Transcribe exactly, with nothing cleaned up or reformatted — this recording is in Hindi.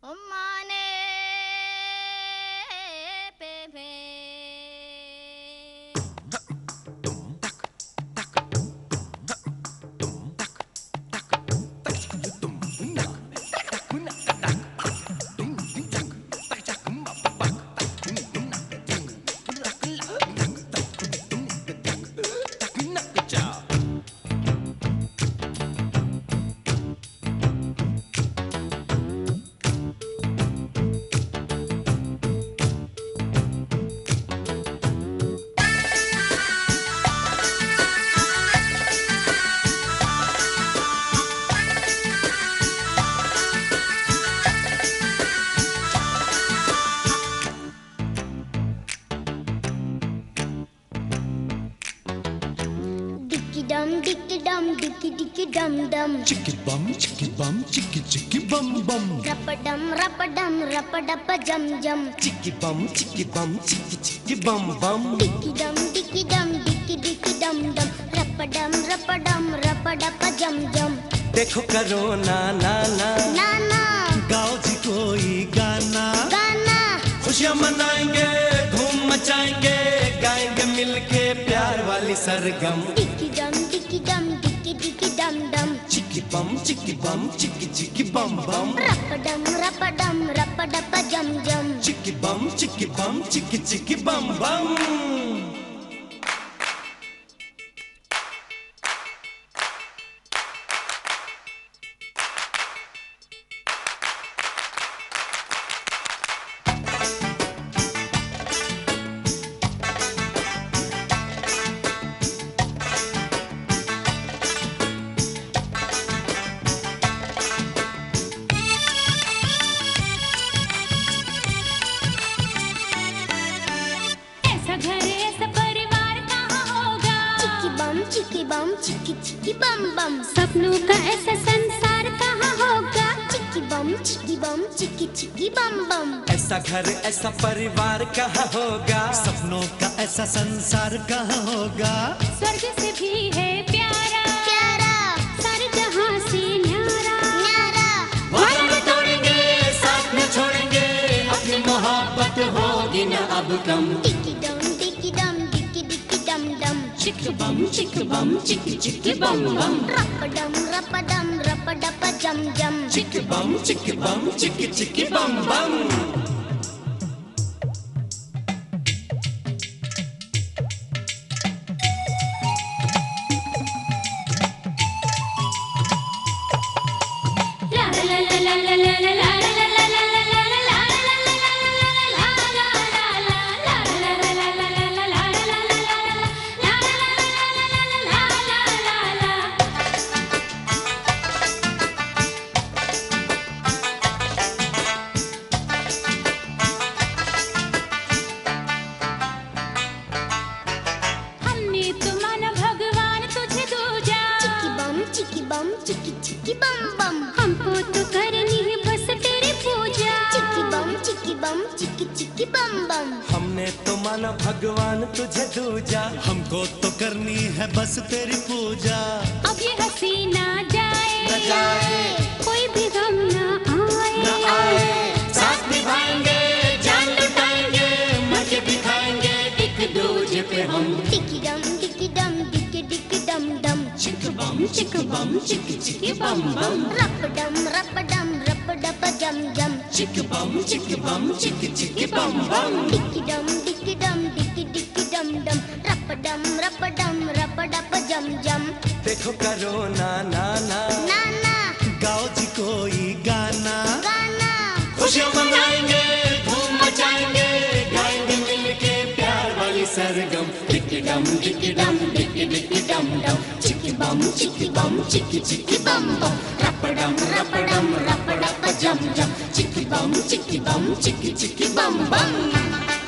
ओ माने पे पे dum dicky dum dicky dicky dum dum chicky bum chicky bum chicky chicky bum bum rapadum rapadum rapadapa jum jum chicky bum chicky bum chicky chicky bum bum dicky dum dicky dum dicky dicky dum dum rapadum rapadum rapadapa jum jum देखो करो ना ना ना ना ना गाओ जी कोई गाना गाना खुशियाँ मनाएंगे धूम मचाएंगे गाएंगे मिलके प्यार वाली सरगम dicky dum dicky dum dicky dicky dum dum चिकी बम चिकी बम चिकी चिकी बम बम rapadum rapadum rapadapa jum jum चिकी बम चिकी बम चिकी चिकी बम बम चिकी बम चिकी चिकी बम बम सपनों का ऐसा संसार कहाँ होगा चिकी बम चिकी बम चिकी चिकी बम बम ऐसा घर ऐसा परिवार कहाँ होगा सपनों का ऐसा संसार कहाँ होगा स्वर्ग से भी है प्यारा प्यारा सारे जहां से न्यारा न्यारा वादा न तोड़ेंगे साथ न छोड़ेंगे अपनी मोहब्बत होगी न अब कम डिकी डम डिकी डम डिकी डिकी डम डम चिक बम चिक बम चिकी चिकी बम बम रपडम रपडम रपडप जम जम चिक बम चिक बम चिकी चिकी बम बम चिकी बम चिकी चिकी बम बम हमको तो करनी है बस तेरी पूजा चिकी बम चिकी बम चिकी चिकी बम बम हमने तो माना भगवान तुझे दूजा हमको तो करनी है बस तेरी पूजा अब ये हंसी ना जाए न जाए कोई भी गम ना आए न आए साथ निभाएंगे जान लुटाएंगे मजे भी खाएंगे एक दूजे पे हम डिकी डम डिकी डम डिकी डिकी डम डम चिक बम चिक बम चिक चिकी बम बम रपडम रपडम रपडप जम जम चिक बम चिक बम चिक चिकी बम बम डिकी डम डिकी डम डिकी डिकी डम डम रपडम रपडम रपडप जम जम देखो करो ना ना ना ना ना गाओ जी कोई गाना गाना खुशियाँ मनाएंगे धूम मचाएंगे गाएंगे मिलके प्यार वाली सरगम डिकी डम डिकी डम डिकी डिकी डम डम चिकी बम चिकी बम चिकी चिकी बम बम रपडम रपडम रपडप जम जम चिकी बम चिकी बम चिकी चिकी बम बम